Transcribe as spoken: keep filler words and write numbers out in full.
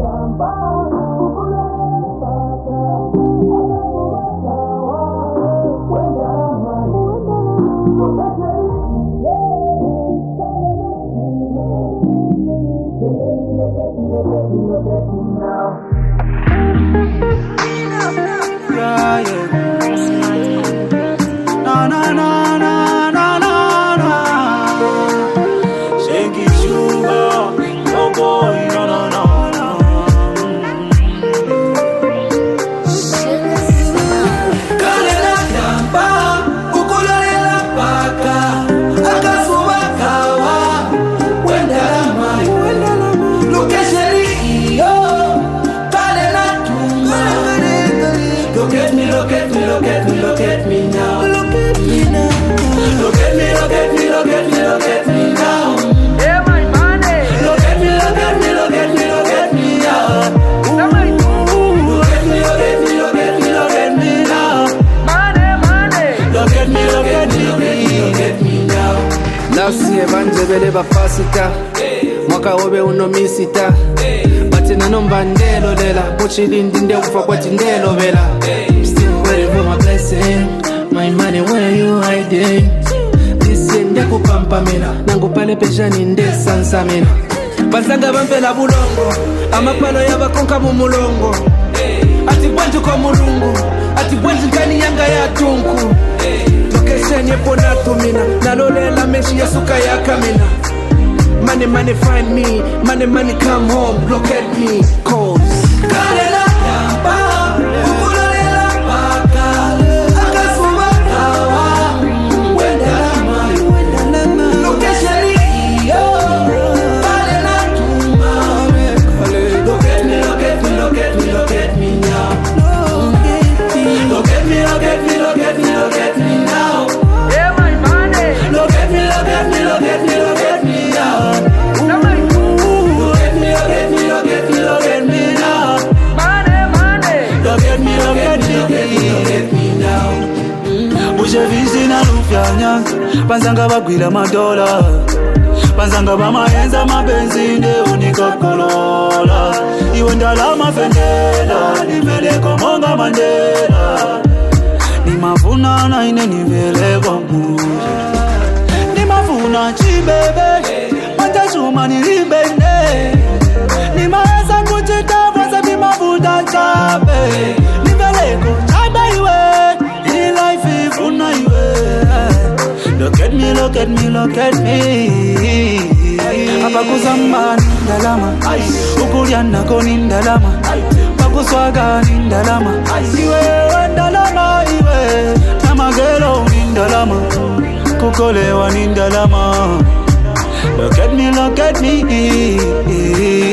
Bele bafasita mwaka obe unomisita batina nombandelo lela pochilindi nde kufa kwa tindelo bela. Still waiting for my blessing, my money where you hiding. Listen nde kupampa mina nangu pale pejani nde sansa mina. Basanga bampela bulongo amapalo yabakonka mu mulongo. Ati bwanju kwa mulungu ati bwanju nkani yanga ya tunku. Location yepo natumina nalolela meshi ya suka ya kamina. Money money find me, money money come home, look at me, cause Kalela yamba, ukulolela baka Akasuma kawa, wenda lama, location iyo Kalela tumba. Look at me, look at me, look at me, look at me now. Look at me, look at me, look at me, look at me now. Yeah, my money. Look at me, look at me, look at me, look at me now. Look at me, look at me, look at me, look at me now. Money, money. Look at me, look at me, look at me, look at me now. Buje visi na lufyanya, panzanga bagwira madola. Panzanga bamayenza mabenzinde unikokolola. Iwe ndalama fendela, niveleko monga Mandela. Ni mavuna na ine niveleko muje. Ni mavuna chibebe, matachuma nilibende. Ni maeza kuchita vwase bimavuta chabe. Niveleko chabe iwe, ni life ifuna iwe. Look at me, look at me, look at me. Apakuzamba nindalama, ukuliana ko nindalama, pakuswaga nindalama. Iwe ndalama iwe, namagelo nindalama, kukolewa nindalama. Look at me, look at me.